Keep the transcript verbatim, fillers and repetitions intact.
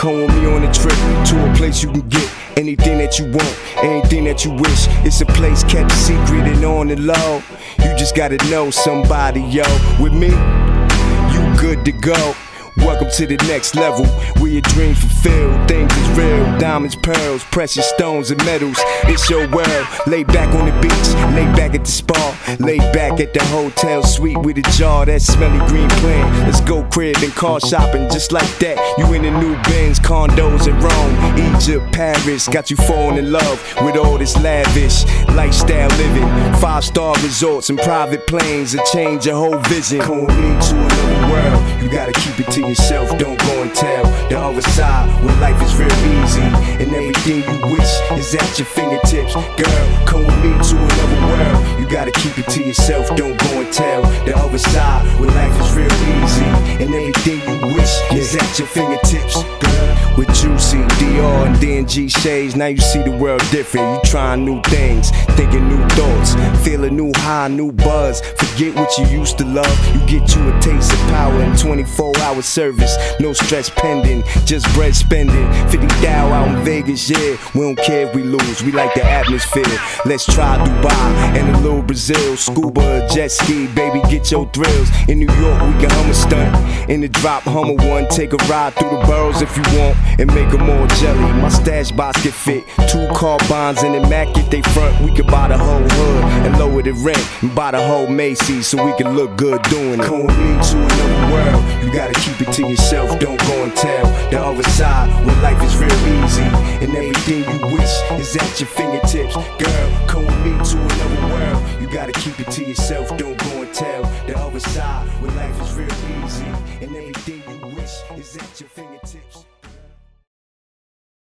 Come with me on a trip to a place you can get anything that you want, anything that you wish. It's a place kept secret and on the low. You just gotta know somebody, yo. With me, you good to go. Welcome to the next level, where your dreams fulfilled. Things is real, diamonds, pearls, precious stones and metals. It's your world. Lay back on the beach, lay back at the spa, lay back at the hotel suite with a jar that smelly green plant. Let's go crib and car shopping just like that. You in the new Benz, condos in Rome, Egypt, Paris. Got you falling in love with all this lavish lifestyle living. Five star resorts and private planes that change your whole vision. Come with me to another world. You gotta keep it to yourself, don't go and tell the other side where life is real easy and everything you wish is at your fingertips. Girl, come with me to another world. You gotta keep it to yourself, don't go and tell the other side where life is real easy and everything you wish is at your fingertips. Girl, with Juicy, Dior and D and G shades, now you see the world different. You trying new things, thinking new thoughts, feel a new high, new buzz. Forget what you used to love. You get you a taste of power in twenty-four hours service, no stress pending, just bread spending. fifty thou out in Vegas, yeah. We don't care if we lose, we like the atmosphere. Let's try Dubai and a little Brazil. Scuba, jet ski, baby, get your thrills. In New York, we can hum a stunt. In the drop, hum a one. Take a ride through the boroughs if you want and make them all jelly. My stash box can fit two car bonds and immaculate they front. We could buy the whole hood and lower the rent and buy the whole Macy's so we can look good doing it. Come with me to another world. You gotta keep it to yourself, don't go and tell the other side where life is real easy and everything you wish is at your fingertips. Girl, come with me to another world. You gotta keep it to yourself, don't go and tell the other side where life is real easy and everything you wish is at your fingertips.